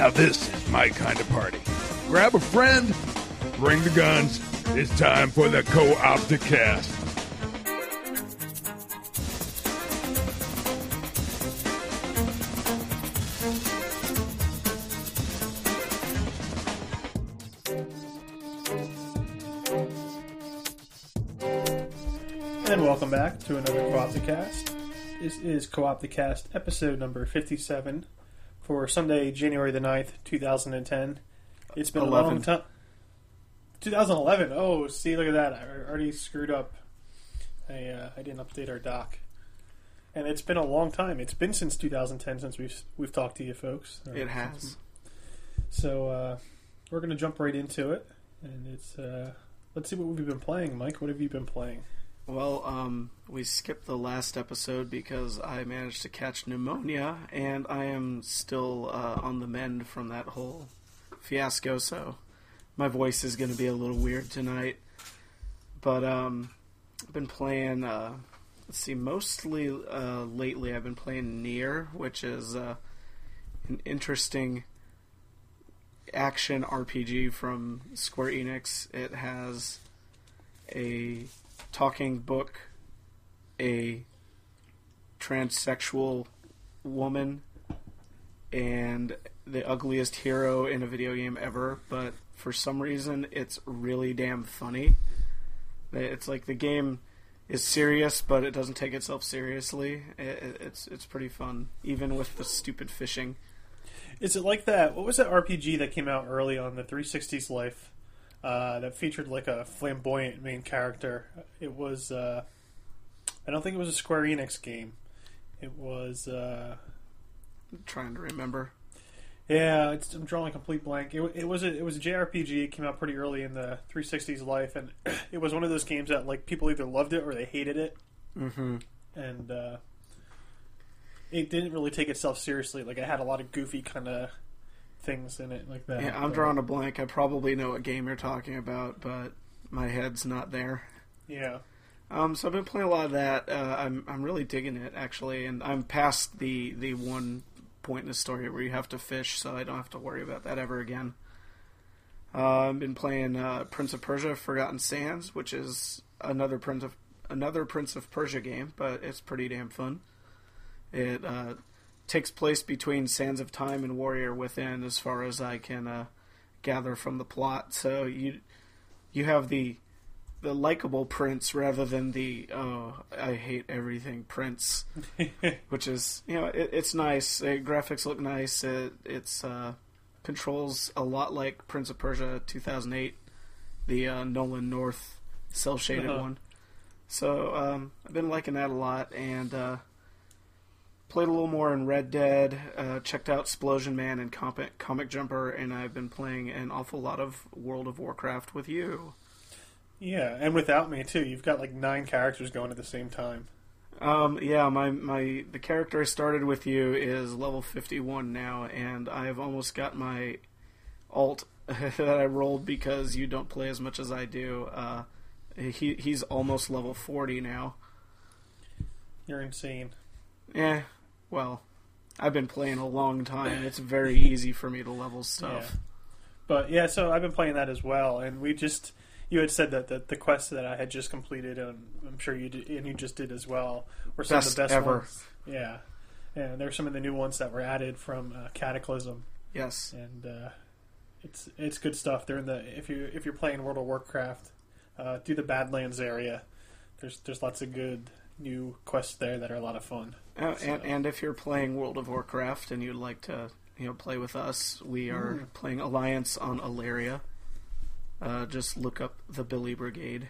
Now this is my kind of party. Grab a friend, bring the guns. It's time for the Co-Opticast. And welcome back to another Co-Opticast. This is Co-Opticast episode number 57 for Sunday, January the 9th, 2010. It's been 11. a long time. 2011. Oh, see, look at that. I already screwed up. I didn't update our doc. And it's been a long time. It's been since 2010 since we've talked to you folks. It has. So we're going to jump right into it. And it's let's see what we've been playing. Mike, what have you been playing? Well, we skipped the last episode because I managed to catch pneumonia, and I am still on the mend from that whole fiasco, so my voice is going to be a little weird tonight. But I've been playing, let's see, mostly lately I've been playing Nier, which is an interesting action RPG from Square Enix. It has a talking book, a transsexual woman, and the ugliest hero in a video game ever, but for some reason it's really damn funny. It's like the game is serious, but it doesn't take itself seriously. It's pretty fun, even with the stupid fishing. Is it like that? What was that RPG that came out early on the 360's life? That featured like a flamboyant main character. It was, I don't think it was a Square Enix game. It was, I'm trying to remember. Yeah, I'm drawing a complete blank. It was a JRPG. It came out pretty early in the 360's life, and it was one of those games that like people either loved it or they hated it. Mm-hmm. And it didn't really take itself seriously. Like it had a lot of goofy kind of things in it like that. Yeah, I'm drawing a blank. I probably know what game you're talking about, but my head's not there. Yeah. So I've been playing a lot of that. I'm really digging it, actually, and I'm past the one point in the story where you have to fish, so I don't have to worry about that ever again. I've been playing Prince of Persia: Forgotten Sands, which is another Prince of Persia game, but it's pretty damn fun. It takes place between Sands of Time and Warrior Within, as far as I can gather from the plot. So you have the likable prince rather than the I hate everything prince, which is, you know, it's nice. Graphics look nice. It's controls a lot like Prince of Persia 2008, the Nolan North cel shaded one. So I've been liking that a lot, and played a little more in Red Dead, checked out Splosion Man and Comic Jumper, and I've been playing an awful lot of World of Warcraft with you. Yeah, and without me too. You've got like 9 characters going at the same time. Yeah, the character I started with you is level 51 now, and I've almost got my alt that I rolled because you don't play as much as I do. He's almost level 40 now. You're insane. Yeah, well, I've been playing a long time. It's very easy for me to level stuff. Yeah. But yeah, so I've been playing that as well, and you had said that the quests that I had just completed, and I'm sure you did, and you just did as well, were some of the best ever. ones. Yeah, and there's some of the new ones that were added from Cataclysm. Yes, and it's good stuff. They're in the if you're playing World of Warcraft, do the Badlands area. There's lots of good new quests there that are a lot of fun. And if you're playing World of Warcraft and you'd like to play with us, we are playing Alliance on Alaria. Just look up the Billy Brigade.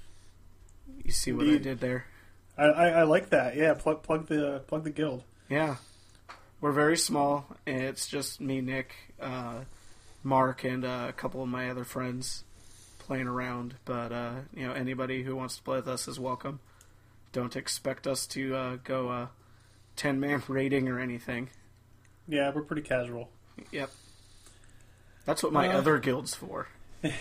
You see what I did there? I like that. Yeah, plug the guild. Yeah, we're very small. It's just me, Nick, Mark, and a couple of my other friends playing around. But anybody who wants to play with us is welcome. Don't expect us to go 10-man raiding or anything. Yeah, we're pretty casual. Yep. That's what my other guild's for.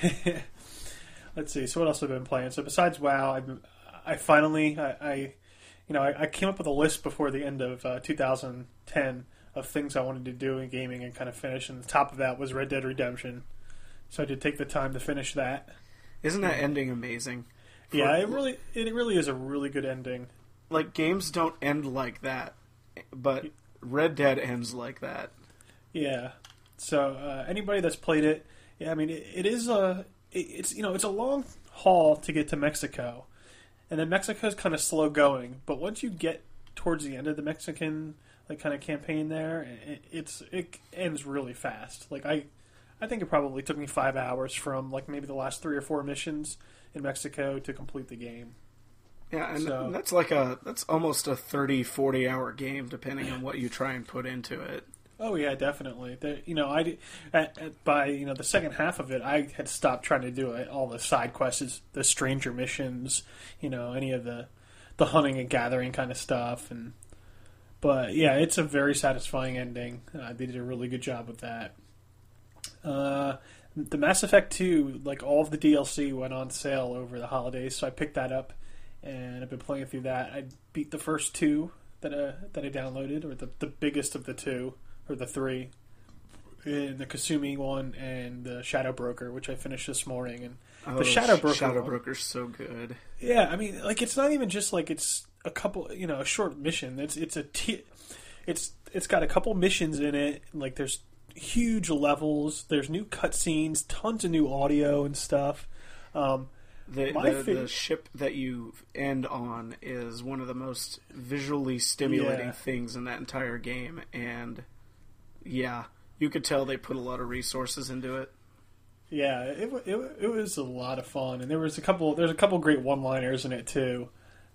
Let's see. So what else have I been playing? So besides WoW, I finally came up with a list before the end of 2010 of things I wanted to do in gaming and kind of finish. And the top of that was Red Dead Redemption. So I did take the time to finish that. Isn't that ending amazing? Yeah, it really is a really good ending. Like, games don't end like that, but Red Dead ends like that. Yeah. So anybody that's played it, yeah, I mean, it's a long haul to get to Mexico, and then Mexico's kind of slow going. But once you get towards the end of the Mexican kind of campaign there, it ends really fast. Like I think it probably took me 5 hours from maybe the last 3 or 4 missions in Mexico to complete the game. Yeah, and that's almost a 30-40 hour game depending on what you try and put into it. Oh yeah, definitely. By the second half of it, I had stopped trying to do it. All the side quests, the stranger missions, any of the hunting and gathering kind of stuff. But yeah, it's a very satisfying ending. They did a really good job with that. The Mass Effect 2, all of the DLC went on sale over the holidays, so I picked that up, and I've been playing through that. I beat the first 2 that I downloaded, or the biggest of the 2. Or the 3, in the Kasumi one and the Shadow Broker, which I finished this morning. And the Shadow Broker's so good. Yeah, I mean, it's not even just it's a couple, a short mission. It's got a couple missions in it. There's huge levels. There's new cutscenes, tons of new audio and stuff. The ship that you end on is one of the most visually stimulating things in that entire game, and yeah, you could tell they put a lot of resources into it. Yeah, it was a lot of fun, and there's a couple great one-liners in it too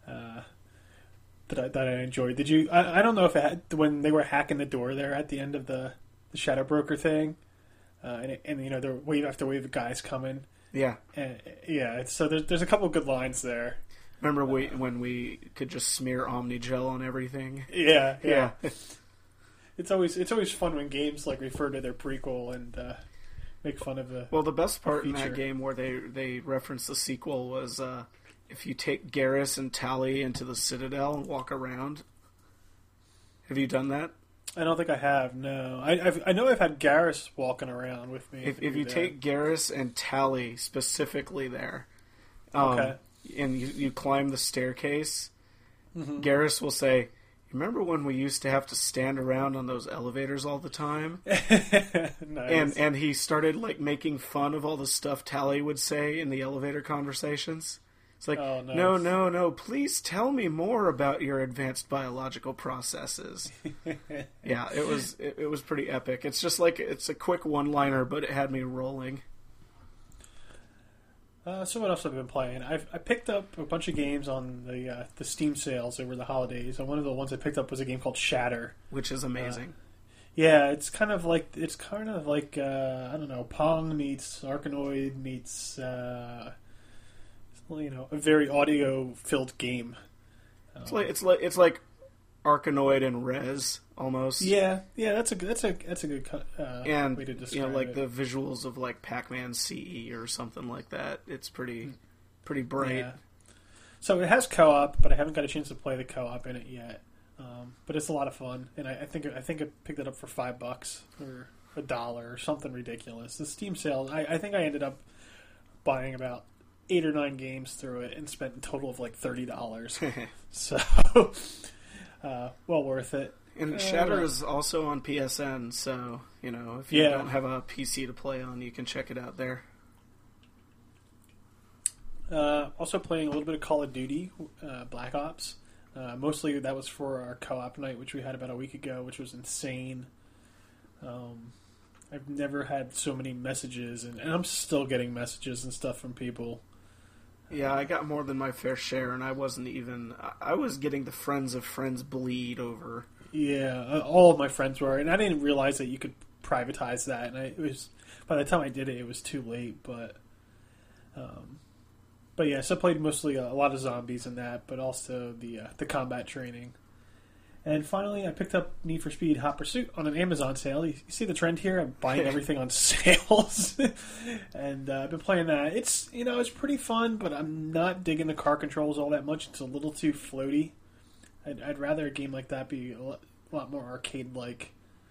that I enjoyed. Did you? I don't know if it had, when they were hacking the door there at the end of the Shadow Broker thing, and they're wave after wave of guys coming. Yeah, So there's a couple of good lines there. Remember when we could just smear Omnigel on everything? Yeah. It's always fun when games refer to their prequel and make fun of the. Well, the best part in that game where they referenced the sequel was if you take Garrus and Tali into the Citadel and walk around. Have you done that? I don't think I have. No, I know I've had Garrus walking around with me. If you take Garrus and Tali specifically there, okay, and you climb the staircase, mm-hmm. Garrus will say, "Remember when we used to have to stand around on those elevators all the time?" Nice. And he started making fun of all the stuff Tali would say in the elevator conversations. It's like, oh, nice. No, please tell me more about your advanced biological processes. Yeah, it was pretty epic. It's just it's a quick one-liner, but it had me rolling. So what else have I been playing? I picked up a bunch of games on the Steam sales over the holidays, and one of the ones I picked up was a game called Shatter, which is amazing. Yeah, it's kind of like I don't know, Pong meets Arkanoid meets a very audio-filled game. It's like Arkanoid and Rez almost. Yeah, that's a good way to describe it. The visuals of Pac-Man CE or something like that. It's pretty bright. Yeah. So it has co-op, but I haven't got a chance to play the co-op in it yet. But it's a lot of fun, and I think I picked it up for $5 or $1 or something ridiculous. The Steam sale, I think I ended up buying about 8 or 9 games through it and spent a total of $30. So, well worth it. And Shatter is also on PSN, so if you don't have a PC to play on, you can check it out there. Also playing a little bit of Call of Duty, Black Ops. Mostly that was for our co-op night, which we had about a week ago, which was insane. I've never had so many messages, and I'm still getting messages and stuff from people. Yeah, I got more than my fair share, and I was getting the friends of friends bleed over. Yeah, all of my friends were, and I didn't realize that you could privatize that, and it was, by the time I did it, it was too late, but yeah, so I played mostly a lot of zombies in that, but also the combat training. And finally, I picked up Need for Speed Hot Pursuit on an Amazon sale. You see the trend here? I'm buying everything on sales. And I've been playing that. It's pretty fun, but I'm not digging the car controls all that much. It's a little too floaty. I'd rather a game like that be a lot more arcade-like.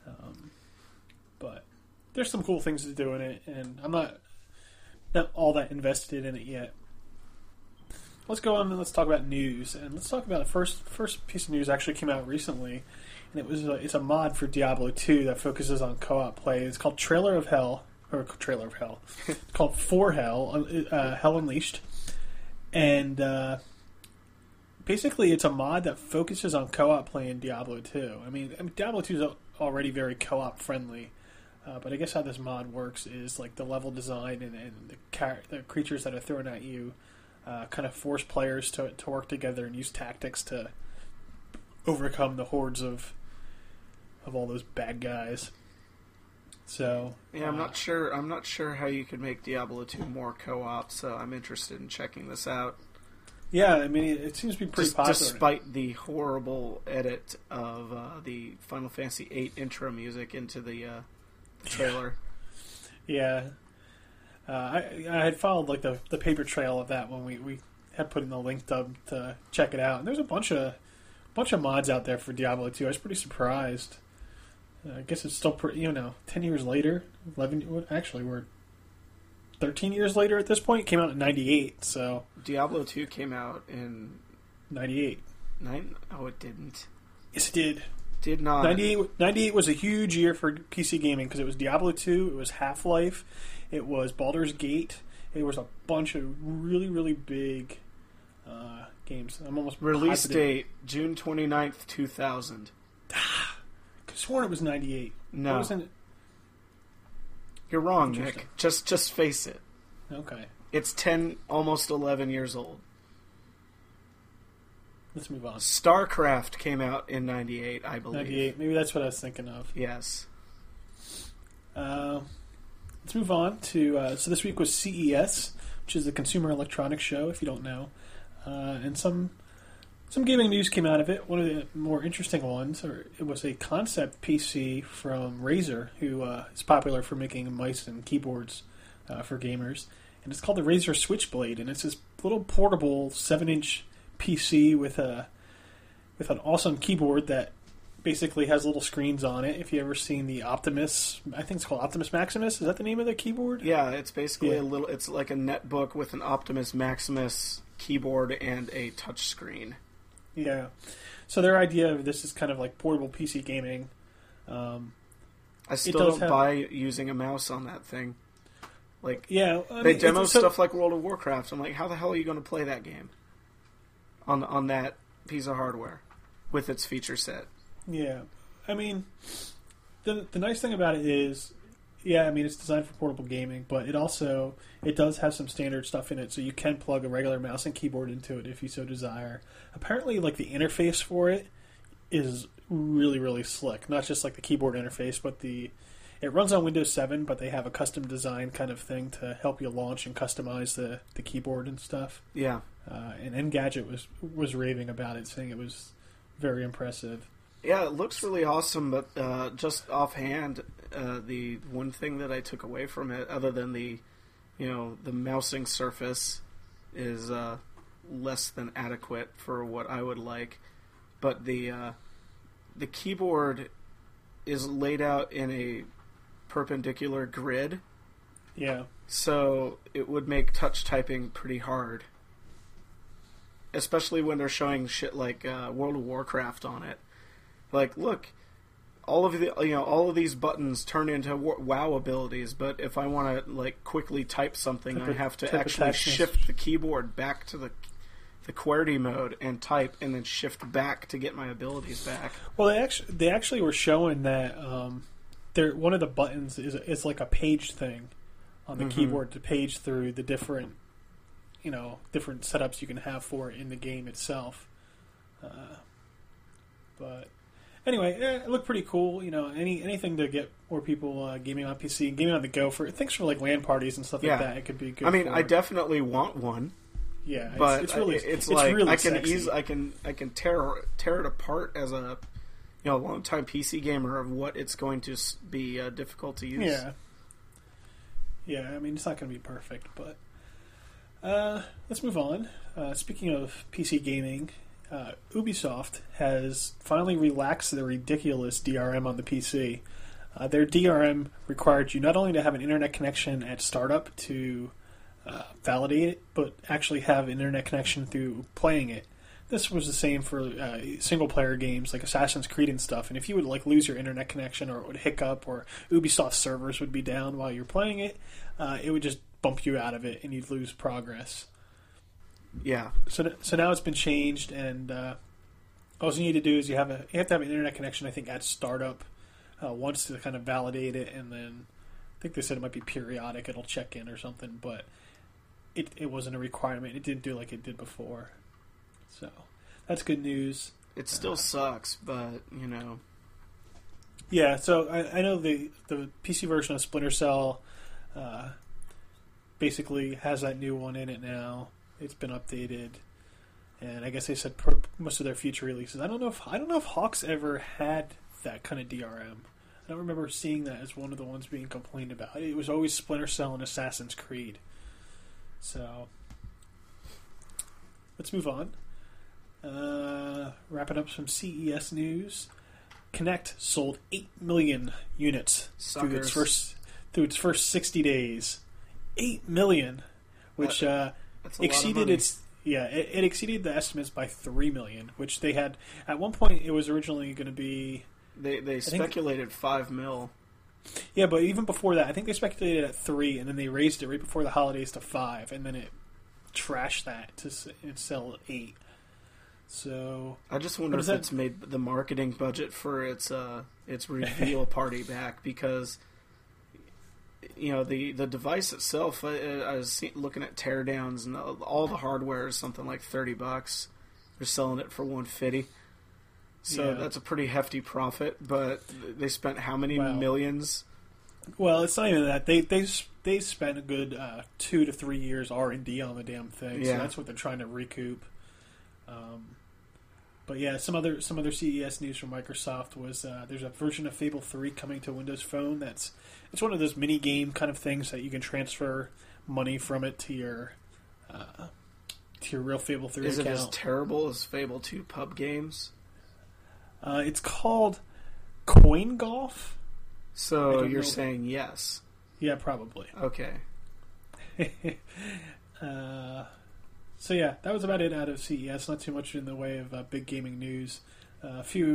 But there's some cool things to do in it, and I'm not all that invested in it yet. Let's go on and let's talk about news, and let's talk about the first piece of news actually came out recently, and it's a mod for Diablo 2 that focuses on co-op play. It's called Trailer of Hell. It's called For Hell, Hell Unleashed, and basically it's a mod that focuses on co-op play in Diablo 2. I mean Diablo 2 is already very co-op friendly, but I guess how this mod works is like the level design and the creatures that are thrown at you kind of force players to work together and use tactics to overcome the hordes of all those bad guys. So yeah, I'm not sure how you could make Diablo 2 more co-op. So I'm interested in checking this out. Yeah, I mean it seems to be pretty popular. Despite the horrible edit of the Final Fantasy VIII intro music into the trailer. Yeah. I had followed like the paper trail of that when we had put in the link to check it out. And there's a bunch of mods out there for Diablo 2. I was pretty surprised. I guess it's still 10 years later, 11. Actually, we're 13 years later at this point. It came out in '98, so Diablo 2 came out in '98. Oh, it didn't. Yes, it did. Did not. 98 was a huge year for PC gaming because it was Diablo 2, it was Half-Life, it was Baldur's Gate, it was a bunch of really, really big games. I'm almost release positive. date June 29th, 2000. I could have sworn it was 98. No. Wasn't it? You're wrong, Nick. Just face it. Okay. It's 10, almost 11 years old. Let's move on. StarCraft came out in 98, I believe. 98. Maybe that's what I was thinking of. Yes. Let's move on to... so this week was CES, which is the Consumer Electronics Show, if you don't know. And some gaming news came out of it. One of the more interesting ones, it was a concept PC from Razer, who is popular for making mice and keyboards for gamers. And it's called the Razer Switchblade, and it's this little portable 7-inch PC with an awesome keyboard that basically has little screens on it. If you ever seen the Optimus, I think it's called Optimus Maximus. Is that the name of the keyboard? Yeah, it's basically it's like a netbook with an Optimus Maximus keyboard and a touch screen. Yeah. So their idea of this is kind of like portable PC gaming. I still don't buy using a mouse on that thing. Like, yeah, they demo stuff like World of Warcraft. I'm like, how the hell are you going to play that game on that piece of hardware with its feature set? Yeah, I mean, the nice thing about it is, yeah, I mean, it's designed for portable gaming, but it does have some standard stuff in it, so you can plug a regular mouse and keyboard into it if you so desire. Apparently, like, the interface for it is really, really slick. Not just like the keyboard interface, but it runs on Windows 7, but they have a custom design kind of thing to help you launch and customize the keyboard and stuff. Yeah. And Engadget was raving about it, saying it was very impressive. Yeah, it looks really awesome, but just offhand, the one thing that I took away from it, other than the mousing surface, is less than adequate for what I would like. But the keyboard is laid out in a perpendicular grid. Yeah. So it would make touch typing pretty hard. Especially when they're showing shit like World of Warcraft on it. Like, look, all of these buttons turn into WoW abilities, but if I want to like quickly type something, I have to actually shift the keyboard back to the QWERTY mode and type, and then shift back to get my abilities back. Well, they actually were showing that one of the buttons is like a page thing on the keyboard to page through the different setups you can have for it in the game itself. But anyway, it looked pretty cool. Anything to get more people gaming on PC and gaming on the go for things for like LAN parties and stuff like that. It could be good. I mean, I definitely want one. Yeah, but it's really like I can can tear it apart as a long-time PC gamer of what it's going to be difficult to use. Yeah. I mean, it's not going to be perfect, but let's move on. Speaking of PC gaming, Ubisoft has finally relaxed their ridiculous DRM on the PC. Their DRM required you not only to have an internet connection at startup to validate it, but actually have an internet connection through playing it. This was the same for single-player games like Assassin's Creed and stuff. And if you would lose your internet connection, or it would hiccup, or Ubisoft servers would be down while you're playing it, it would just bump you out of it, and you'd lose progress. Yeah. So now it's been changed, and all you need to do is you have to have an internet connection, I think, at startup once to kind of validate it, and then I think they said it might be periodic. It'll check in or something, but it wasn't a requirement. It didn't do like it did before. So that's good news. It still sucks, but, Yeah, so I know the PC version of Splinter Cell basically has that new one in it now. It's been updated, and I guess they said most of their future releases. I don't know if Hawks ever had that kind of DRM. I don't remember seeing that as one of the ones being complained about. It was always Splinter Cell and Assassin's Creed. So let's move on. Wrapping up some CES news. Kinect sold 8 million units through its first 60 days. 8 million, which exceeded it exceeded the estimates by 3 million, which they had at one point. It was originally going to be they speculated 5 mil. Yeah, but even before that, I think they speculated at 3, and then they raised it right before the holidays to 5, and then it trashed that to sell 8. So I just wonder if it's made the marketing budget for its reveal party back, because the device itself. I was looking at teardowns, and all the hardware is something like $30. They're selling it for $150. So that's a pretty hefty profit, but they spent how many millions? Well, it's not even that. They spent a good 2 to 3 years R&D on the damn thing. Yeah. So that's what they're trying to recoup. But yeah, some other CES news from Microsoft was there's a version of Fable 3 coming to Windows Phone. It's one of those mini game kind of things that you can transfer money from it to your real Fable 3 account. Is it as terrible as Fable 2 pub games? It's called Coin Golf. So you're saying yes? Yeah, probably. Okay. So yeah, that was about it out of CES. Not too much in the way of big gaming news. A few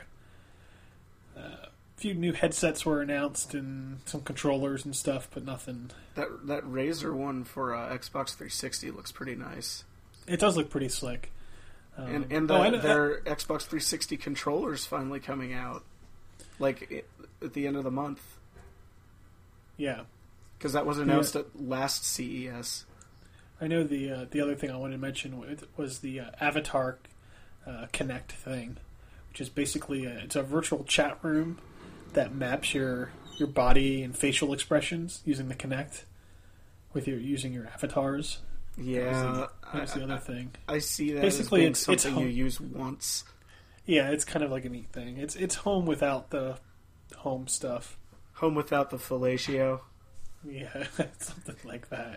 new headsets were announced and some controllers and stuff, but nothing. That Razer one for Xbox 360 looks pretty nice. It does look pretty slick. Their Xbox 360 controller's finally coming out, like at the end of the month. Yeah, because that was announced at last CES. I know the other thing I wanted to mention was the Avatar Connect thing, which is basically it's a virtual chat room that maps your body and facial expressions using the Kinect using your avatars. Yeah, that's the other thing. I see that basically as being something you use once. Yeah, it's kind of like a neat thing. It's home without the home stuff. Home without the fellatio. Yeah, something like that.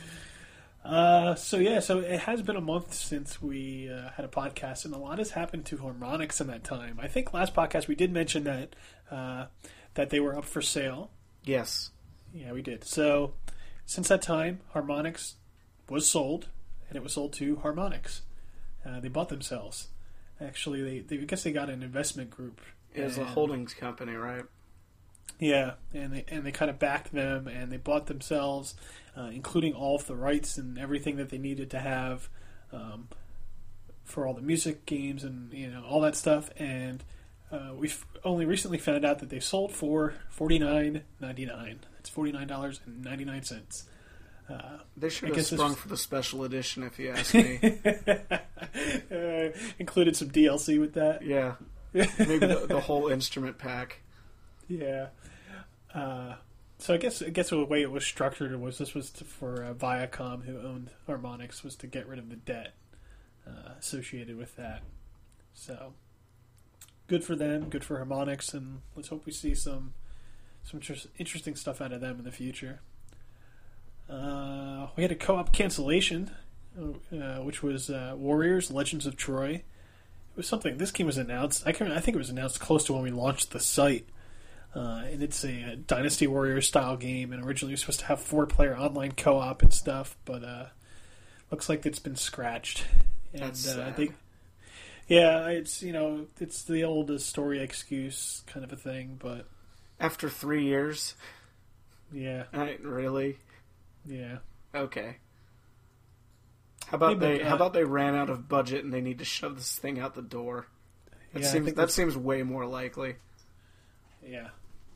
So it has been a month since we had a podcast, and a lot has happened to Harmonix in that time. I think last podcast we did mention that they were up for sale. Yes. Yeah, we did. So since that time, Harmonix was sold, and it was sold to Harmonix. They bought themselves. Actually, I guess they got an investment group. It was a holdings company, right? Yeah, and they kind of backed them, and they bought themselves, including all of the rights and everything that they needed to have for all the music, games, and all that stuff. And we've only recently found out that they sold for $49.99. That's $49.99. They should have sprung for the special edition, if you ask me. Included some DLC with that. Yeah, maybe the whole instrument pack. Yeah. So I guess the way it was structured was for Viacom, who owned Harmonix, was to get rid of the debt associated with that. So good for them, good for Harmonix, and let's hope we see some interesting stuff out of them in the future. We had a co-op cancellation, which was Warriors: Legends of Troy. was something. This game was announced. I think it was announced close to when we launched the site. And it's a Dynasty Warriors style game, and originally it was supposed to have 4-player online co-op and stuff, but looks like it's been scratched. And That's sad. it's it's the old story excuse kind of a thing, but After 3 years? yeah, Really? yeah. Okay. How about Hey, but, they ran out of budget and they need to shove this thing out the door? Yeah, I think That seems way more likely. Yeah.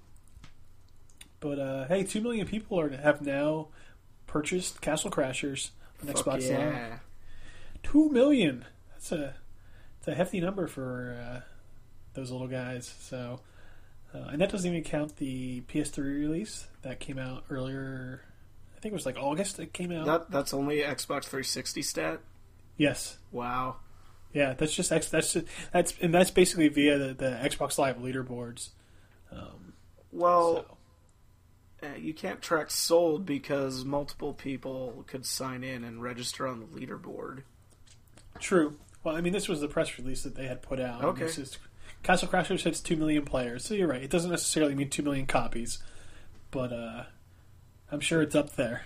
But hey, 2 million people have now purchased Castle Crashers on Fuck Xbox Live. yeah. 2 million. It's a hefty number for those little guys. So, and that doesn't even count the PS3 release that came out earlier. I think it was like August. It came out. That's only Xbox 360 stat? Yes. Wow. Yeah, that's basically via the Xbox Live leaderboards. Well, So. you can't track sold because multiple people could sign in and register on the leaderboard. True. Well, I mean, this was the press release that they had put out. Okay. This is, Castle Crashers hits 2 million players, so you're right. It doesn't necessarily mean 2 million copies, but I'm sure it's up there.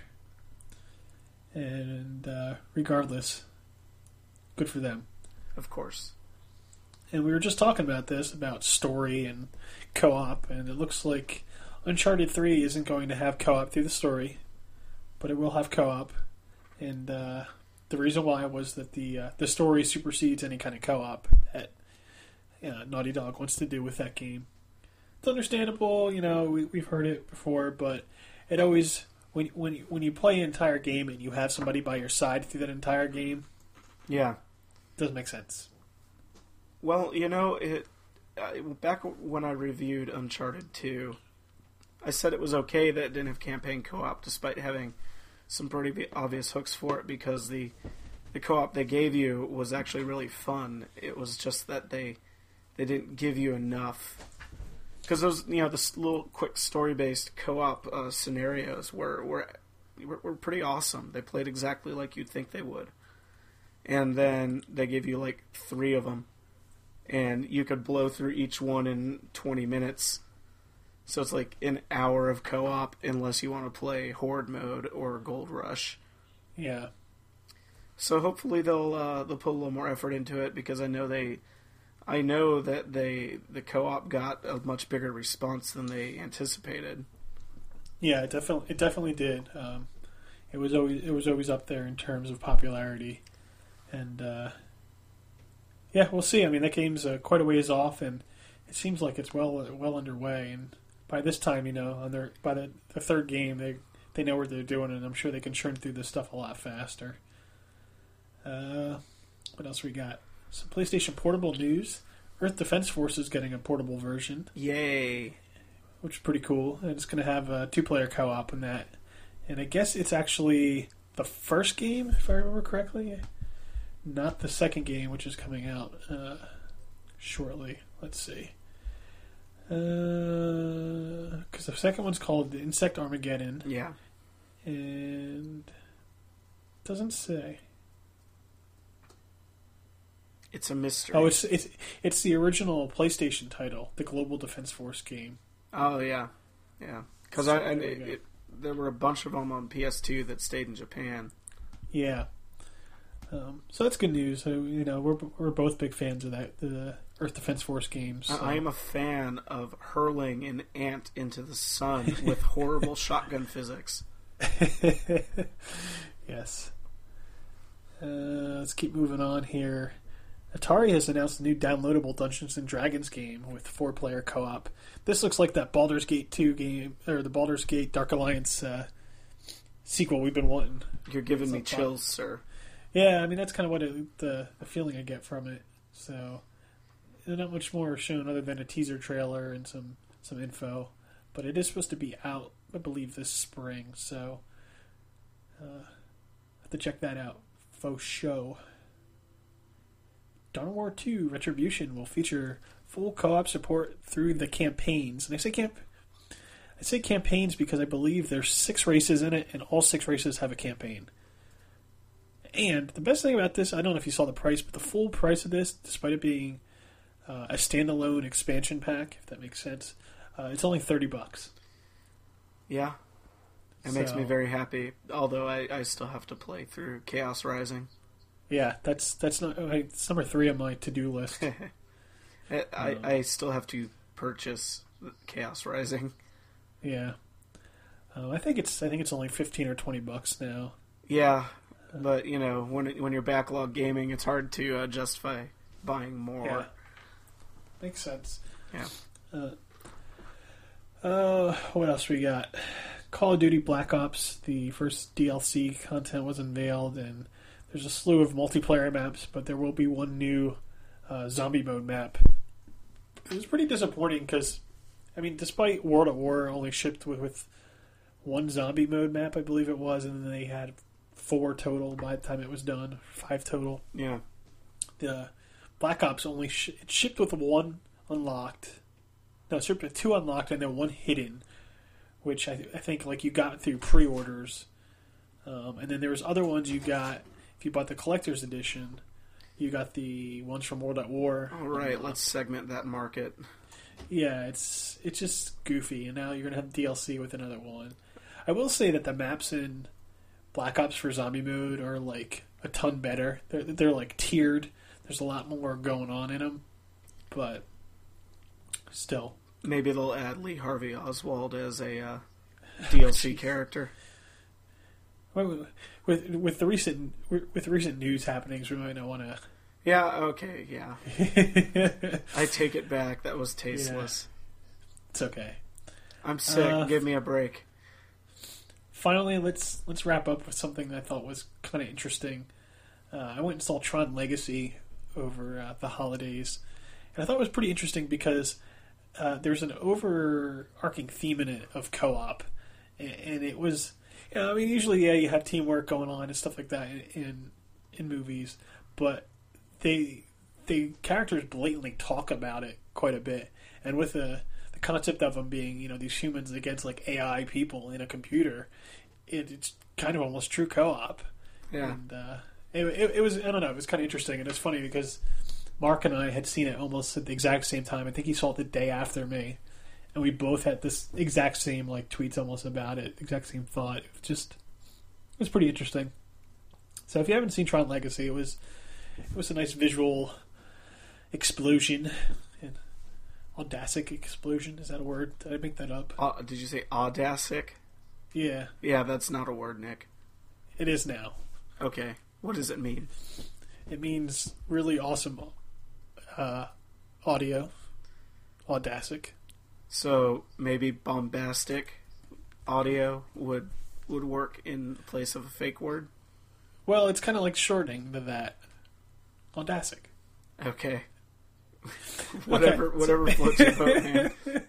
And regardless, good for them. Of course. And we were just talking about this, about story and co-op, and it looks like Uncharted 3 isn't going to have co-op through the story, but it will have co-op. And the reason why was that the story supersedes any kind of co-op that Naughty Dog wants to do with that game. It's understandable, we've heard it before, but it always, when you play an entire game and you have somebody by your side through that entire game, Yeah. it doesn't make sense. Well, back when I reviewed Uncharted 2, I said it was okay that it didn't have campaign co-op, despite having some pretty obvious hooks for it, because the co-op they gave you was actually really fun. It was just that they didn't give you enough. Because those, this little quick story-based co-op scenarios were pretty awesome. They played exactly like you'd think they would. And then they gave you like 3 of them. And you could blow through each one in 20 minutes. So it's like an hour of co-op unless you want to play Horde mode or Gold Rush. Yeah. So hopefully they'll put a little more effort into it, because I know that the co-op got a much bigger response than they anticipated. Yeah, it definitely did. It was always up there in terms of popularity, and yeah, we'll see. I mean, that game's quite a ways off, and it seems like it's well underway. And by this time, by the third game, they know what they're doing, and I'm sure they can churn through this stuff a lot faster. What else we got? Some PlayStation Portable news. Earth Defense Force is getting a portable version. Yay. Which is pretty cool. And it's going to have a 2-player co-op in that. And I guess it's actually the first game, if I remember correctly. Not the second game, which is coming out shortly. Let's see. Because the second one's called the Insect Armageddon. Yeah. And it doesn't say. It's a mystery. Oh, it's the original PlayStation title, the Global Defense Force game. Oh, yeah. Yeah. Because there were a bunch of them on PS2 that stayed in Japan. Yeah. So that's good news. So, we're both big fans of the Earth Defense Force games. So. I am a fan of hurling an ant into the sun with horrible shotgun physics. Yes. Let's keep moving on here. Atari has announced a new downloadable Dungeons & Dragons game with 4-player co-op. This looks like that Baldur's Gate 2 game, or the Baldur's Gate Dark Alliance sequel we've been wanting. You're giving me chills, sir. Yeah, I mean, that's kind of what the feeling I get from it. So, there's not much more shown other than a teaser trailer and some info. But it is supposed to be out, I believe, this spring. So, have to check that out. Faux show. Dawn of War 2 Retribution will feature full co-op support through the campaigns. And I say campaigns because I believe there's 6 races in it, and all 6 races have a campaign. And the best thing about this, I don't know if you saw the price, but the full price of this, despite it being a standalone expansion pack, if that makes sense, it's only $30. Yeah. It makes me very happy, although I still have to play through Chaos Rising. Yeah, that's not it's number 3 on my to-do list. I still have to purchase Chaos Rising. Yeah. I think it's only $15 or $20 now. Yeah, but when you're backlog gaming, it's hard to justify buying more. Yeah. Makes sense. Yeah. What else we got? Call of Duty Black Ops, the first DLC content was unveiled, and there's a slew of multiplayer maps, but there will be one new zombie mode map. It was pretty disappointing because, despite World at War only shipped with one zombie mode map, I believe it was, and then they had 4 total by the time it was done, 5 total. Yeah. The Black Ops only it shipped with 1 unlocked. No, it shipped with 2 unlocked and then 1 hidden, which I think you got through pre-orders. And then there was other ones you got if you bought the collector's edition. You got the ones from World at War. All right, let's segment that market. Yeah, it's just goofy, and now you're gonna have DLC with another one. I will say that the maps in Black Ops for zombie mode are like a ton better. They're like tiered. There's a lot more going on in them, but still. Maybe they'll add Lee Harvey Oswald as a DLC character. With the recent news happenings, we might not want to. Yeah. Okay. Yeah. I take it back. That was tasteless. Yeah. It's okay. I'm sick. Give me a break. Finally, let's wrap up with something that I thought was kind of interesting. I went and saw Tron Legacy over the holidays, and I thought it was pretty interesting because there's an overarching theme in it of co-op, and it was, usually you have teamwork going on and stuff like that in movies, but the characters blatantly talk about it quite a bit, and with the concept of them being these humans against like AI people in a computer, it's kind of almost true co-op. Yeah. And it was, I don't know, it was kind of interesting, and it's funny because Mark and I had seen it almost at the exact same time. I think he saw it the day after me, and we both had this exact same tweets almost about it, exact same thought. It was pretty interesting. So if you haven't seen Tron Legacy, it was a nice visual explosion. Audacic explosion, is that a word? Did I make that up? Did you say audacic? Yeah. Yeah, that's not a word, Nick. It is now. Okay. What does it mean? It means really awesome audio. Audacic. So maybe bombastic audio would work in place of a fake word? Well, it's kind of like shortening to that. Audacic. Okay. Whatever floats your boat, man.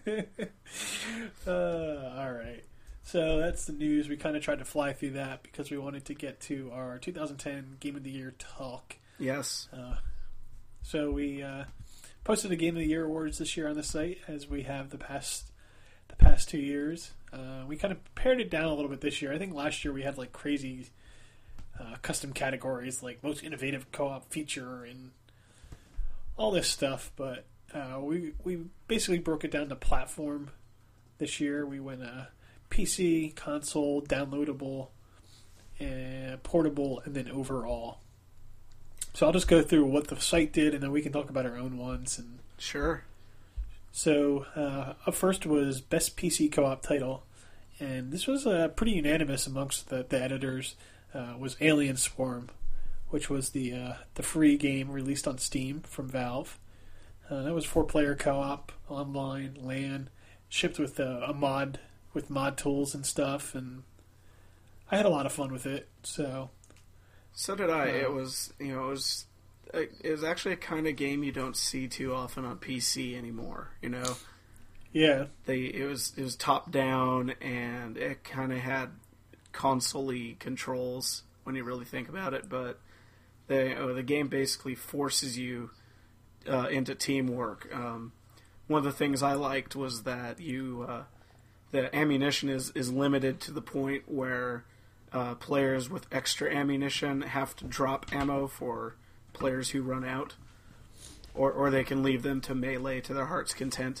All right. So that's the news. We kind of tried to fly through that because we wanted to get to our 2010 Game of the Year talk. Yes. So we posted a Game of the Year awards this year on the site, as we have the past 2 years. We kind of pared it down a little bit this year. I think last year we had crazy custom categories like most innovative co-op feature and all this stuff, but we basically broke it down to platform this year. We went PC, console, downloadable, and portable, and then overall. So I'll just go through what the site did, and then we can talk about our own ones. And sure. So up first was Best PC Co-op Title, and this was pretty unanimous amongst the editors. Was Alien Swarm, which was the free game released on Steam from Valve. That was 4-player co-op, online, LAN, shipped with a mod, with mod tools and stuff, and I had a lot of fun with it. So did I. It was actually a kind of game you don't see too often on PC anymore. Yeah. It was top down, and it kind of had console-y controls when you really think about it, but the game basically forces you into teamwork. One of the things I liked was that the ammunition is limited to the point where players with extra ammunition have to drop ammo for players who run out, or they can leave them to melee to their heart's content.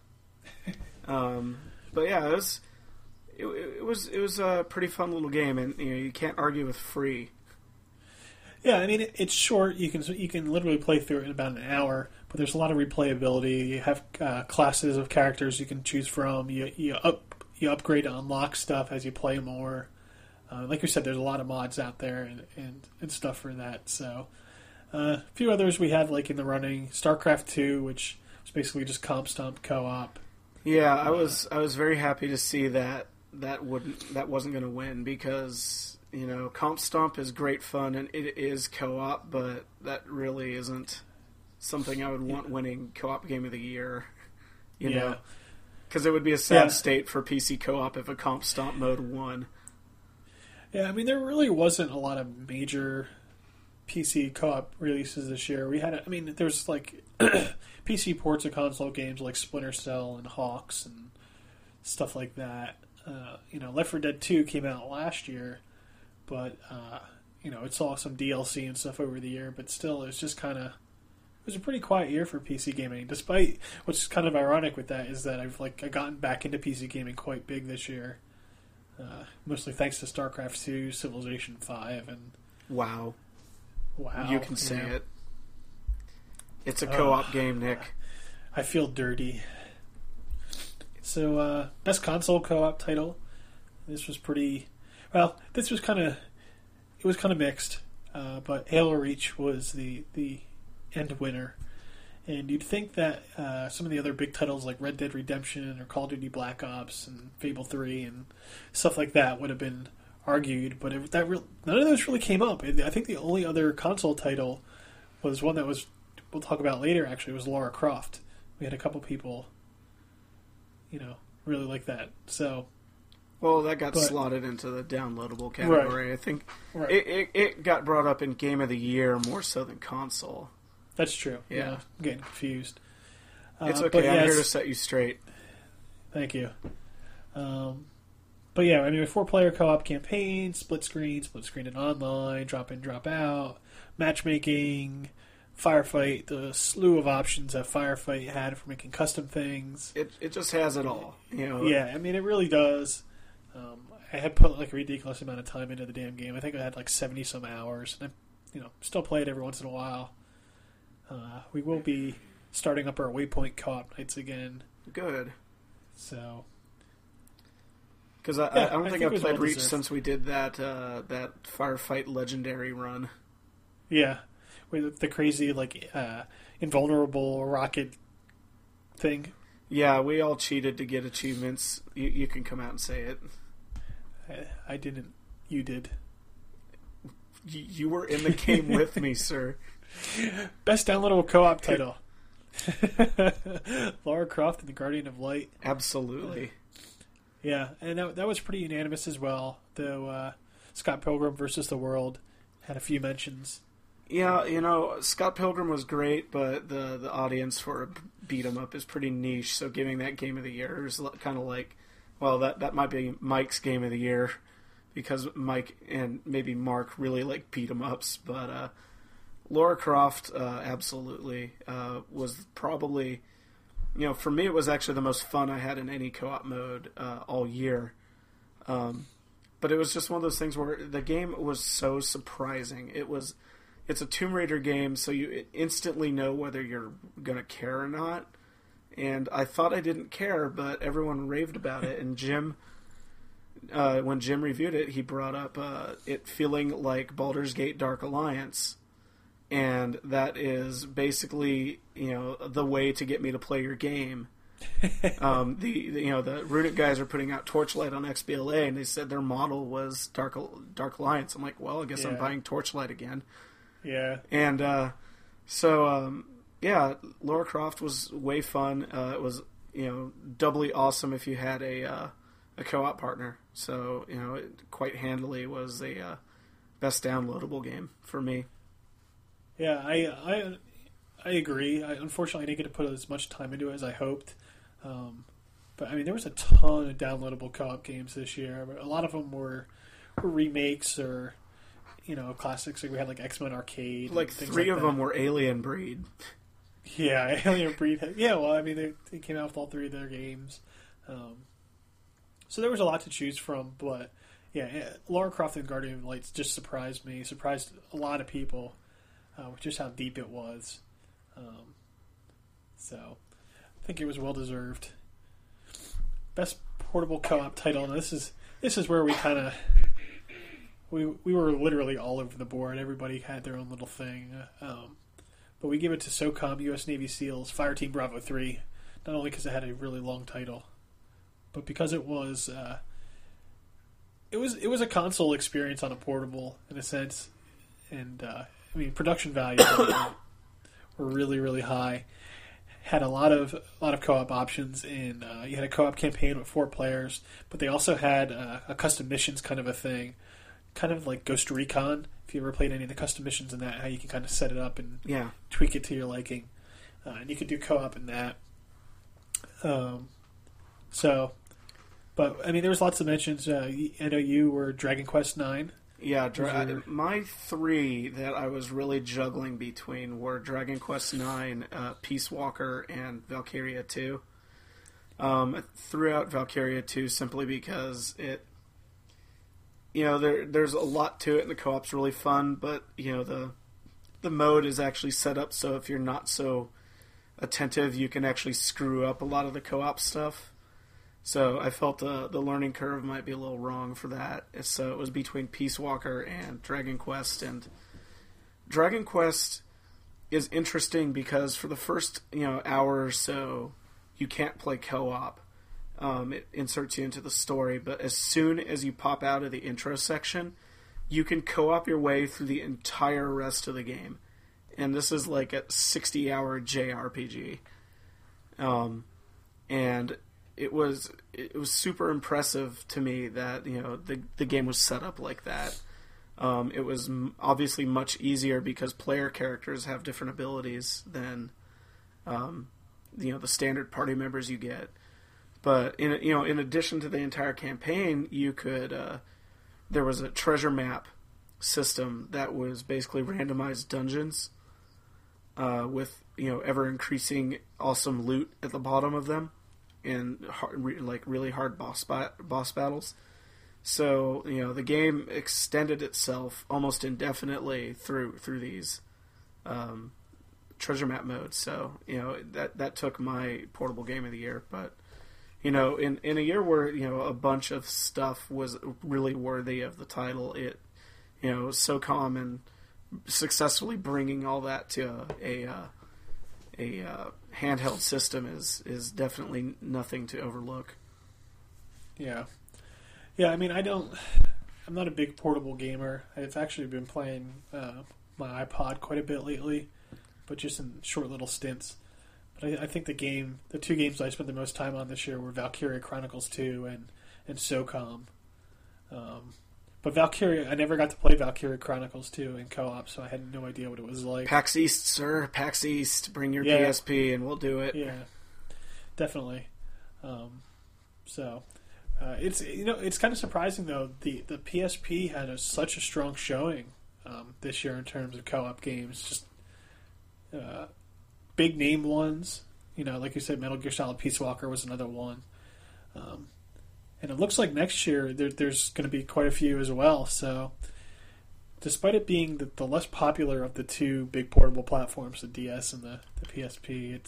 But yeah, it was a pretty fun little game, and you can't argue with free. Yeah, I mean it's short. You can literally play through it in about an hour, but there's a lot of replayability. You have classes of characters you can choose from. You upgrade to unlock stuff as you play more. Like you said, there's a lot of mods out there and stuff for that. So a few others we had like in the running: StarCraft 2, which was basically just comp stomp co-op. Yeah, I was very happy to see that wasn't going to win, because Comp Stomp is great fun and it is co-op, but that really isn't something I would want winning co-op game of the year. You know, because it would be a sad state for PC co-op if a Comp Stomp mode won. Yeah, I mean there really wasn't a lot of major PC co-op releases this year. There's like PC ports of console games like Splinter Cell and Hawks and stuff like that. Left 4 Dead 2 came out last year, but it saw some DLC and stuff over the year. But still, it was a pretty quiet year for PC gaming. Despite what's kind of ironic with that is that I've gotten back into PC gaming quite big this year, mostly thanks to StarCraft 2, Civilization 5, and wow, you can say it. It's a co-op game, Nick. I feel dirty. So, best console co-op title. This was kind of mixed, but Halo Reach was the end winner. And you'd think that some of the other big titles like Red Dead Redemption or Call of Duty Black Ops and Fable 3 and stuff like that would have been argued, but none of those really came up. I think the only other console title was one that we'll talk about later, actually, was Lara Croft. We had a couple people really like that. So, well, that got slotted into the downloadable category. Right. I think it got brought up in Game of the Year more so than console. That's true. Yeah, I'm getting confused. It's okay. I'm here to set you straight. Thank you. But yeah, I mean, a 4-player co-op campaign, split screen and online, drop in, drop out, matchmaking, Firefight, the slew of options that Firefight had for making custom things. It just has it all. Yeah, I mean, it really does. I had put a ridiculous amount of time into the damn game. I think I had 70-some hours, and I still play it every once in a while. We will be starting up our Waypoint co-op nights again. Good. So, because I don't think I've played Reach since we did that Firefight Legendary run. Yeah. With the crazy, invulnerable rocket thing. Yeah, we all cheated to get achievements. You can come out and say it. I didn't. You did. You were in the game with me, sir. Best downloadable co-op title. Lara Croft and the Guardian of Light. Absolutely. Yeah, and that was pretty unanimous as well, though Scott Pilgrim vs. the World had a few mentions. Yeah, Scott Pilgrim was great, but the audience for a beat-em-up is pretty niche, so giving that Game of the Year is kind of like, well, that might be Mike's Game of the Year, because Mike and maybe Mark really like beat-em-ups, but Lara Croft absolutely was probably, for me it was actually the most fun I had in any co-op mode all year. But it was just one of those things where the game was so surprising. It's a Tomb Raider game, so you instantly know whether you're going to care or not. And I thought I didn't care, but everyone raved about it. And Jim, when Jim reviewed it, he brought up it feeling like Baldur's Gate Dark Alliance. And that is basically, the way to get me to play your game. The Runic guys are putting out Torchlight on XBLA, and they said their model was Dark Alliance. I'm like, well, I guess I'm buying Torchlight again. Yeah. And Lara Croft was way fun. It was doubly awesome if you had a co-op partner. So it quite handily was a best downloadable game for me. Yeah, I agree. Unfortunately, I didn't get to put as much time into it as I hoped. But I mean, there was a ton of downloadable co-op games this year. A lot of them were remakes or classics. Like we had like X-Men Arcade. Like three of them were Alien Breed. Yeah, Alien Breed. Yeah, well, I mean, they came out with all three of their games. So there was a lot to choose from, but yeah, Lara Croft and Guardian of the Lights just surprised me, surprised a lot of people with just how deep it was. So I think it was well deserved. Best portable co-op title. And this is where we kind of we were literally all over the board. Everybody had their own little thing, but we give it to SOCOM U.S. Navy SEALs Fireteam Bravo 3, not only because it had a really long title, but because it was a console experience on a portable in a sense, and I mean production values were really, really high. Had a lot of co-op options, and you had a co-op campaign with 4 players, but they also had a custom missions kind of a thing, kind of like Ghost Recon. If you ever played any of the custom missions in that, how you can kind of set it up and tweak it to your liking, and you could do co-op in that. But I mean, there was lots of mentions. I know you were Dragon Quest IX. Yeah, my 3 that I was really juggling between were Dragon Quest IX, Peace Walker, and Valkyria 2. I threw out Valkyria 2 simply because it, there's a lot to it, and the co-op's really fun, but, the mode is actually set up so if you're not so attentive, you can actually screw up a lot of the co-op stuff. So I felt the learning curve might be a little wrong for that. So it was between Peace Walker and Dragon Quest. And Dragon Quest is interesting because for the first hour or so, you can't play co-op. It inserts you into the story. But as soon as you pop out of the intro section, you can co-op your way through the entire rest of the game. And this is like a 60-hour JRPG. And it was super impressive to me that the game was set up like that. It was obviously much easier because player characters have different abilities than the standard party members you get. But in addition to the entire campaign, you could there was a treasure map system that was basically randomized dungeons with ever increasing awesome loot at the bottom of them. And really hard boss battles. So the game extended itself almost indefinitely through these treasure map modes. So that took my portable game of the year. But in a year where a bunch of stuff was really worthy of the title, it SOCOM and successfully bringing all that to a handheld system is definitely nothing to overlook. Yeah. I mean, I'm not a big portable gamer. I've actually been playing my iPod quite a bit lately, but just in short little stints. But I think the 2 games I spent the most time on this year were Valkyria Chronicles 2 and SOCOM. But Valkyria, I never got to play Valkyria Chronicles 2 in co-op, so I had no idea what it was like. PAX East, sir. PAX East. Bring your PSP and we'll do it. Yeah, definitely. It's kind of surprising, though. The PSP had such a strong showing this year in terms of co-op games. Just big name ones. Like you said, Metal Gear Solid Peace Walker was another one. And it looks like next year there's going to be quite a few as well. So, despite it being the less popular of the 2 big portable platforms, the DS and the PSP,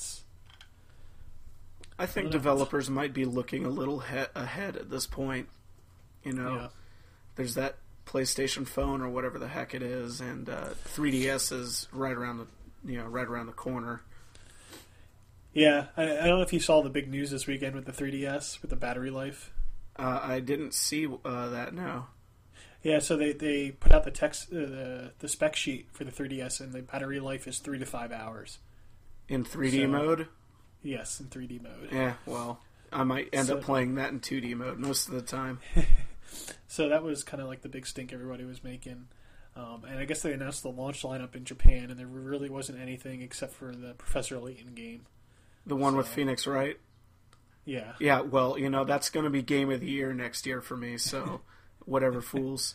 I think developers might be looking a little ahead at this point. There's that PlayStation phone or whatever the heck it is, and 3DS is right around the corner. Yeah, I don't know if you saw the big news this weekend with the 3DS with the battery life. I didn't see that, no. Yeah, so they put out the spec sheet for the 3DS, and the battery life is 3 to 5 hours. In 3D mode? Yes, in 3D mode. Yeah, well, I might end up playing that in 2D mode most of the time. So that was kind of like the big stink everybody was making. And I guess they announced the launch lineup in Japan, and there really wasn't anything except for the Professor Layton game. The one with Phoenix Wright? Yeah. Yeah, well, that's going to be Game of the Year next year for me, so whatever fools.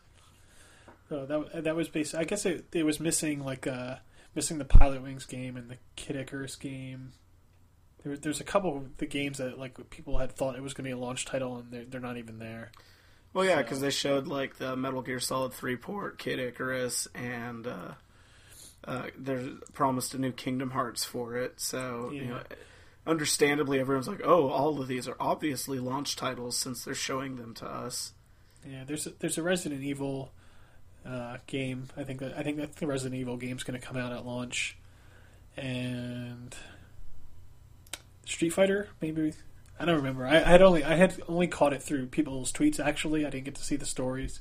So that was basically. I guess it was missing missing the Pilot Wings game and the Kid Icarus game. There's a couple of the games that like people had thought it was going to be a launch title, and they're not even there. Well, yeah, because they showed like the Metal Gear Solid 3 port, Kid Icarus, and they're promised a new Kingdom Hearts for it. So understandably, everyone's like, "Oh, all of these are obviously launch titles since they're showing them to us." Yeah, there's a Resident Evil game. I think the Resident Evil game's going to come out at launch, and Street Fighter maybe. I don't remember. I had only caught it through people's tweets. Actually, I didn't get to see the stories.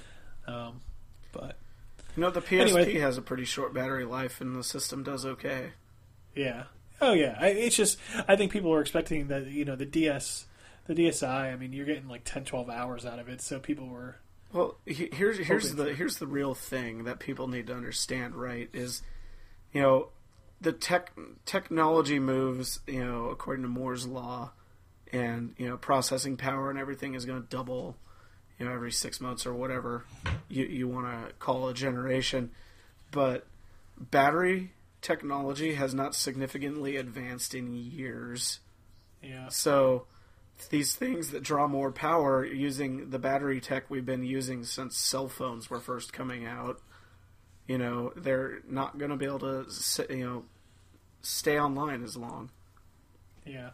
But the PSP has a pretty short battery life, and the system does okay. Yeah. Oh yeah. It's just I think people were expecting that the DSi. I mean, you're getting like 10, 12 hours out of it, so people were. Well, here's the real thing that people need to understand. Right? Is the technology moves. According to Moore's law. And processing power and everything is going to double, every 6 months or whatever you want to call a generation. But battery technology has not significantly advanced in years. Yeah. So these things that draw more power using the battery tech we've been using since cell phones were first coming out, they're not going to be able to stay online as long. Yeah.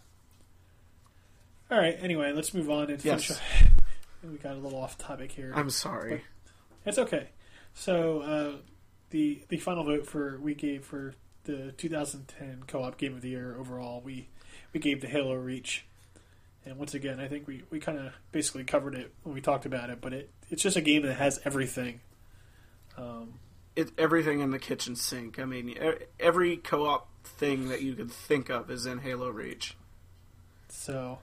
All right. Anyway, let's move on and finish. Yes. We got a little off topic here. I'm sorry. It's okay. So the final vote we gave for the 2010 Co-op Game of the Year overall, we gave the Halo Reach. And once again, I think we kind of basically covered it when we talked about it, but it's just a game that has everything. Everything in the kitchen sink. I mean, every co-op thing that you could think of is in Halo Reach. So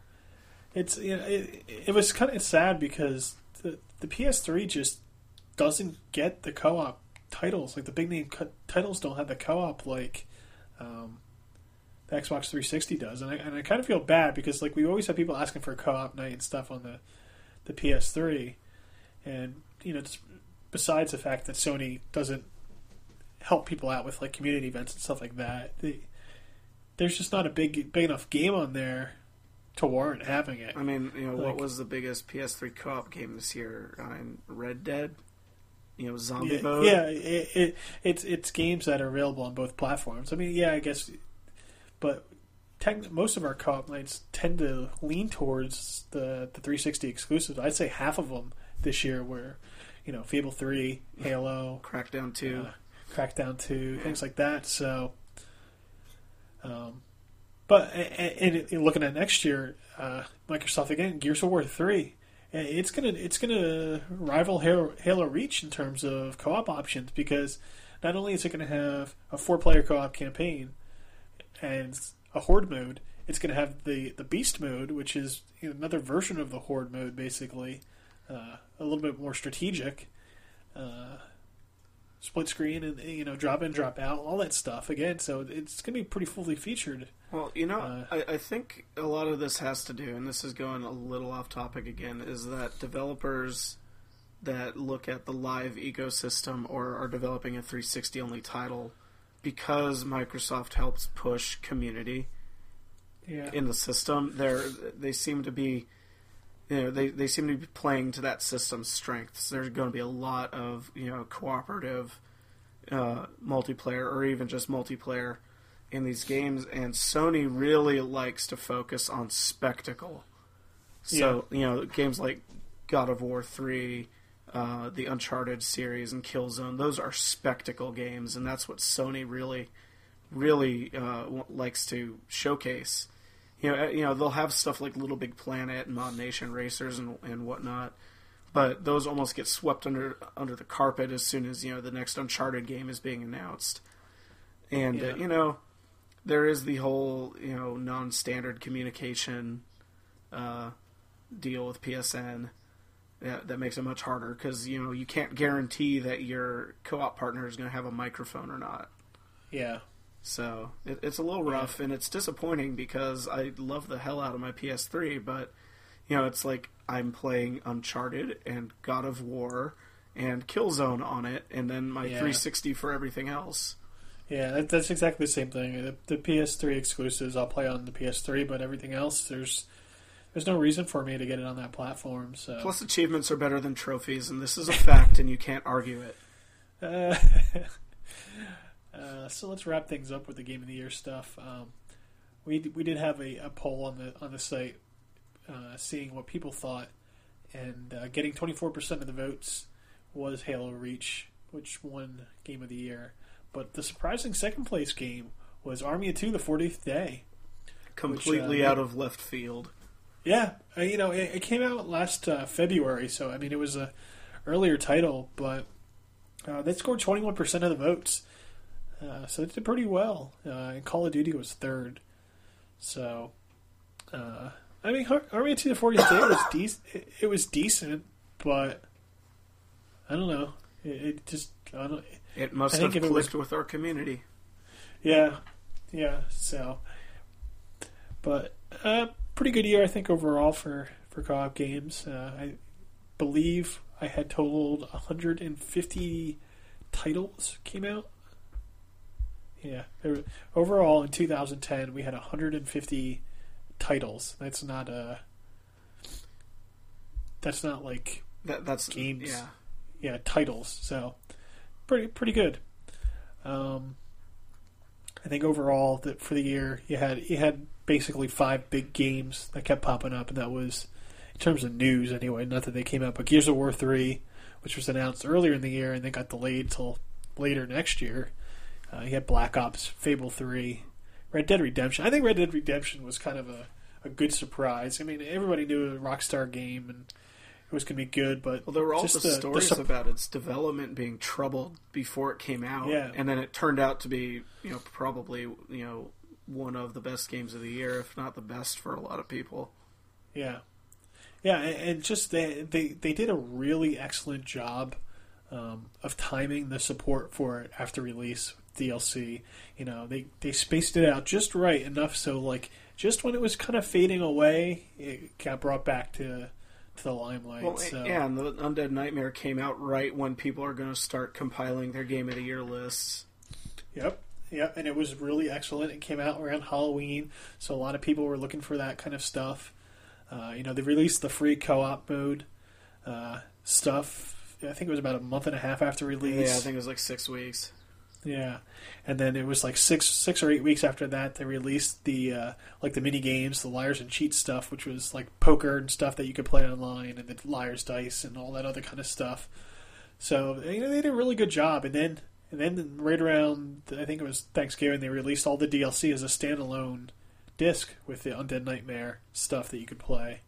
it was kind of sad because the PS3 just doesn't get the co-op titles. Like the big name titles don't have the co-op like the Xbox 360 does, and I kind of feel bad because like we always have people asking for a co-op night and stuff on the PS3, and just besides the fact that Sony doesn't help people out with like community events and stuff like that, there's just not a big enough game on there to warrant having it. I mean, what was the biggest PS3 co-op game this year? Red Dead? Zombie mode? Yeah, it's games that are available on both platforms. I mean, yeah, I guess, but most of our co-op nights tend to lean towards the 360 exclusives. I'd say half of them this year were, Fable 3, Halo, Crackdown 2, things like that. So, but and looking at next year, Microsoft again, Gears of War 3, it's gonna rival Halo Reach in terms of co-op options because not only is it going to have a 4-player co-op campaign and a Horde mode, it's going to have the Beast mode, which is another version of the Horde mode, basically a little bit more strategic. Split screen and drop in, drop out, all that stuff again. So it's going to be pretty fully featured. Well, I think a lot of this has to do, and this is going a little off topic again, is that developers that look at the live ecosystem or are developing a 360 only title, because Microsoft helps push community in the system, they seem to be. They seem to be playing to that system's strengths. There's going to be a lot of cooperative multiplayer or even just multiplayer in these games, and Sony really likes to focus on spectacle. So games like God of War 3, the Uncharted series, and Killzone, those are spectacle games, and that's what Sony really, really likes to showcase. They'll have stuff like Little Big Planet and Mod Nation Racers and whatnot, but those almost get swept under the carpet as soon as the next Uncharted game is being announced. And there is the whole non-standard communication deal with PSN that makes it much harder because you can't guarantee that your co-op partner is going to have a microphone or not. Yeah. So it's a little rough, and it's disappointing because I love the hell out of my PS3, but it's like I'm playing Uncharted and God of War and Killzone on it, and then my 360 for everything else. Yeah, that's exactly the same thing. The PS3 exclusives I'll play on the PS3, but everything else, there's no reason for me to get it on that platform. So. Plus, achievements are better than trophies, and this is a fact, and you can't argue it. So let's wrap things up with the Game of the Year stuff. We did have a poll on the site, seeing what people thought, and getting 24% of the votes was Halo Reach, which won Game of the Year. But the surprising second place game was Army of Two: The 40th Day. Completely out of left field. Yeah, it came out last February, so I mean it was a earlier title, but they scored 21% of the votes, so it did pretty well. And Call of Duty was third. So, I mean, Army of Two: The 40th Day was it was decent, but I don't know. It must have clicked with our community. Yeah. So, but pretty good year, I think, overall for co-op games. I believe I had totaled 150 titles came out. Yeah, overall in 2010 we had 150 titles. That's not like that's games. Yeah. Yeah, titles. So pretty good. I think overall that for the year you had basically 5 big games that kept popping up, and that was in terms of news anyway. Not that they came out, but Gears of War 3, which was announced earlier in the year and then got delayed till later next year. You had Black Ops, Fable 3, Red Dead Redemption. I think Red Dead Redemption was kind of a good surprise. I mean, everybody knew it was a Rockstar game and it was going to be good, but there were also stories about its development being troubled before it came out, and then it turned out to be, probably, one of the best games of the year, if not the best for a lot of people. Yeah, and just they did a really excellent job of timing the support for it after release DLC. They spaced it out just right enough so like just when it was kind of fading away, it got brought back to the limelight. Well, yeah, and the Undead Nightmare came out right when people are going to start compiling their Game of the Year lists. Yep, and it was really excellent. It came out around Halloween, so a lot of people were looking for that kind of stuff. They released the free co-op mode stuff. I think it was about a month and a half after release. Yeah, I think it was like 6 weeks. Yeah, and then it was like six or 8 weeks after that they released the the mini games, the Liars and Cheats stuff, which was like poker and stuff that you could play online, and the Liar's Dice and all that other kind of stuff. So they did a really good job. And then right around I think it was Thanksgiving, they released all the DLC as a standalone disc with the Undead Nightmare stuff that you could play.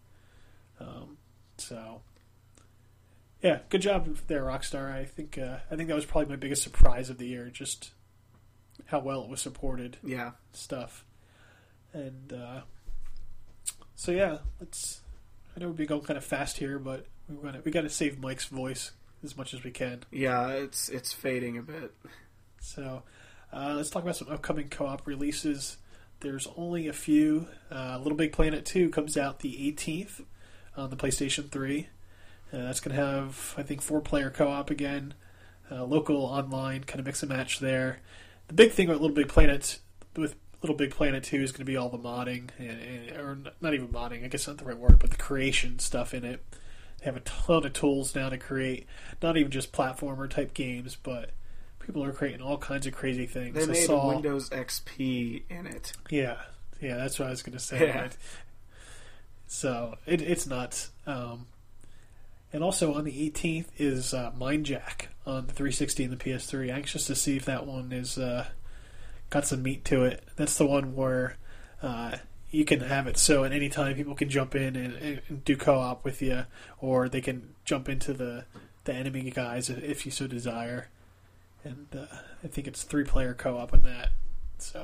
Yeah, good job there, Rockstar. I think that was probably my biggest surprise of the year, just how well it was supported. Yeah, stuff. And so yeah, I know we've been going kind of fast here, but we got to save Mike's voice as much as we can. Yeah, it's fading a bit. So let's talk about some upcoming co-op releases. There's only a few. Little Big Planet 2 comes out the 18th on the PlayStation 3. That's going to have, I think, 4-player co-op again. Local, online, kind of mix and match there. The big thing with Little Big Planet 2 is going to be all the modding, or not even modding, I guess not the right word, but the creation stuff in it. They have a ton of tools now to create, not even just platformer type games, but people are creating all kinds of crazy things. They made Windows XP in it. Yeah, that's what I was going to say. Yeah. Right? So it's nuts. And also on the 18th is Mindjack on the 360 and the PS3. Anxious to see if that one is got some meat to it. That's the one where you can have it so at any time people can jump in and do co-op with you, or they can jump into the enemy guys if you so desire. And I think it's 3-player co-op on that. So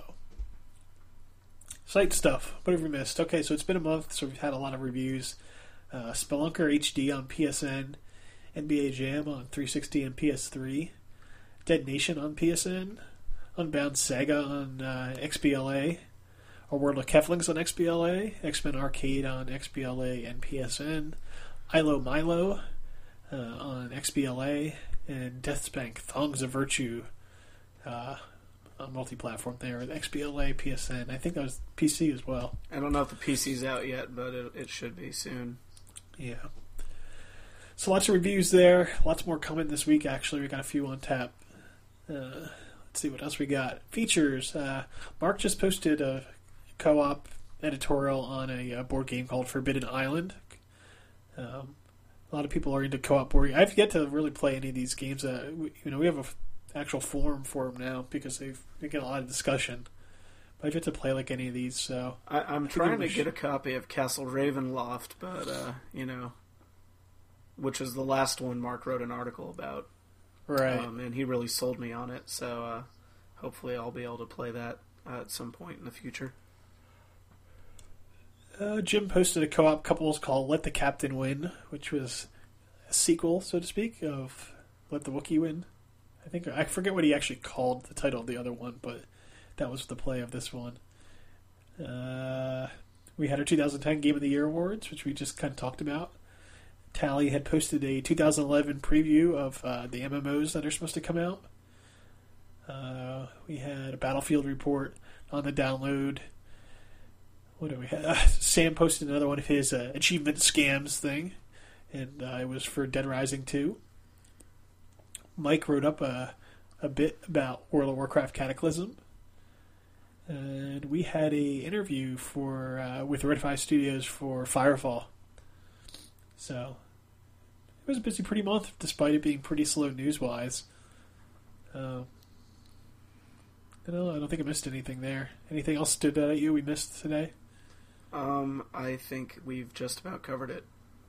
site stuff. What have we missed? Okay, so it's been a month, so we've had a lot of reviews. Spelunker HD on PSN, NBA Jam on 360 and PS3, Dead Nation on PSN, Unbound Saga on XBLA, A World of Keflings on XBLA, X-Men Arcade on XBLA and PSN, Ilo Milo on XBLA, and Deathspank Thongs of Virtue on multi-platform there with XBLA, PSN. I think that was PC as well. I don't know if the PC's out yet, but it should be soon. Yeah. So lots of reviews there. Lots more coming this week, actually. We got a few on tap. Let's see what else we got. Features. Mark just posted a co-op editorial on a board game called Forbidden Island. A lot of people are into co-op board games. I've yet to really play any of these games. We have an actual forum for them now because they get a lot of discussion. But I've yet to play like any of these. So I'm trying to get a copy of Castle Ravenloft, but which is the last one Mark wrote an article about. Right. And he really sold me on it. So hopefully I'll be able to play that at some point in the future. Jim posted a co-op couples called Let the Captain Win, which was a sequel, so to speak, of Let the Wookiee Win. I forget what he actually called the title of the other one, but that was the play of this one. We had our 2010 Game of the Year awards, which we just kind of talked about. Tally had posted a 2011 preview of the MMOs that are supposed to come out. We had a Battlefield report on the download. What do we have? Sam posted another one of his achievement scams thing, and it was for Dead Rising 2. Mike wrote up a bit about World of Warcraft Cataclysm, and we had a interview with Red 5 Studios for Firefall. So it was a busy pretty month, despite it being pretty slow news-wise. I don't think I missed anything there. Anything else stood out at you we missed today? I think we've just about covered it.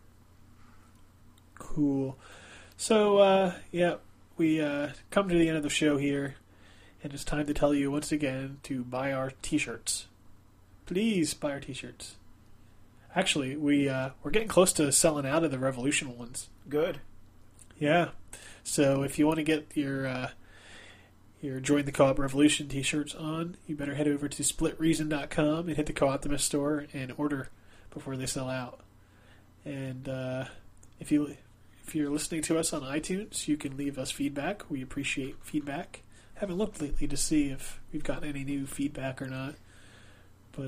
Cool. So, we come to the end of the show here, and it's time to tell you once again to buy our t-shirts. Please buy our t-shirts. Actually, we're getting close to selling out of the Revolution ones. Good. Yeah. So if you want to get your Join the Co-op Revolution t-shirts on, you better head over to splitreason.com and hit the Co-Optimist store and order before they sell out. And if you're listening to us on iTunes, you can leave us feedback. We appreciate feedback. Haven't looked lately to see if we've gotten any new feedback or not. But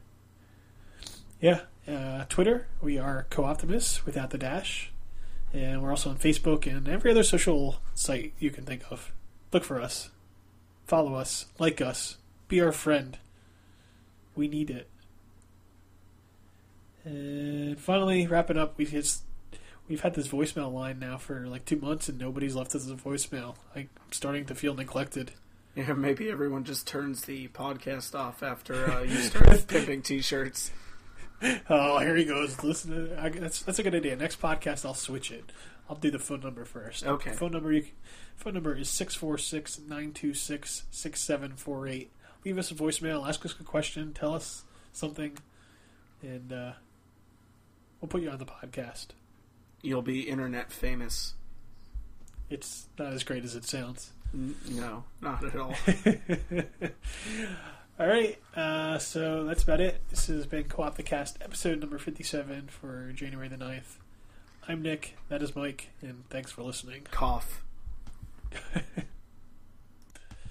Twitter, we are Co-Optimists without the dash. And we're also on Facebook and every other social site you can think of. Look for us. Follow us. Like us. Be our friend. We need it. And finally, wrapping up, we've had this voicemail line now for like 2 months and nobody's left us a voicemail. I'm starting to feel neglected. Yeah, maybe everyone just turns the podcast off after you start pimping t-shirts. Oh, here he goes. Listen, that's a good idea. Next podcast, I'll switch it. I'll do the phone number first. Okay. Phone number is 646-926-6748. Leave us a voicemail. Ask us a question. Tell us something. And we'll put you on the podcast. You'll be internet famous. It's not as great as it sounds. No, not at all. All right, so that's about it. This has been Co-op the Cast, episode number 57 for January the 9th. I'm Nick, that is Mike, and thanks for listening. Cough.